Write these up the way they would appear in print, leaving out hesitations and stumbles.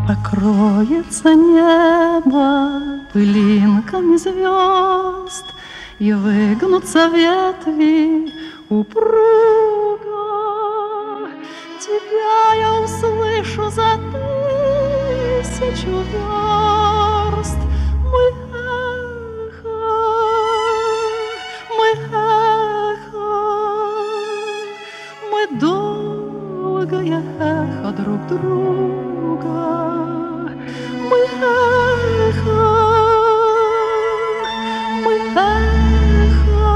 Покроется небо пылинками звезд, и выгнутся ветви упруго. Тебя я услышу за 1000 верст. Мой эхо, мой эхо, мы долгое эхо друг друга. Мы эхо, мы эхо,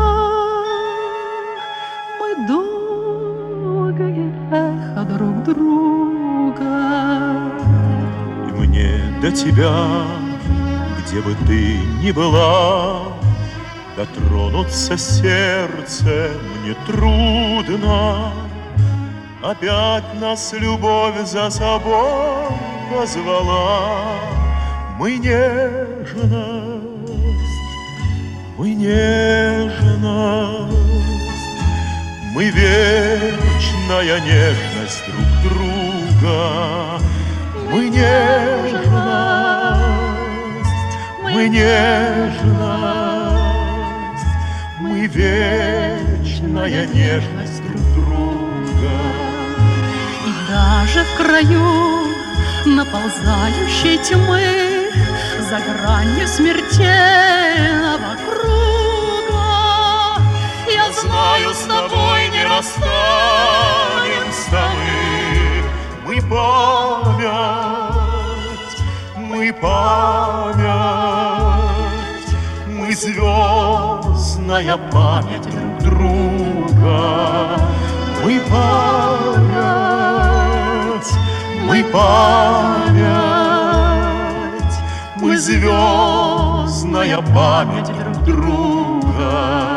мы долгое эхо друг друга. И мне до тебя, где бы ты ни была, дотронуться сердце мне трудно. Опять нас любовь за собой позвала. Мы нежность, мы нежность, мы вечная нежность друг друга. Мы нежность, мы нежность, мы вечная нежность друг друга. И даже в краю наползающей тьмы, за гранью смертельного круга, я знаю, с тобой не расстанемся мы. Мы память, мы память, мы звездная память друг друга. Мы память, мы память, мы звездная память друг друга.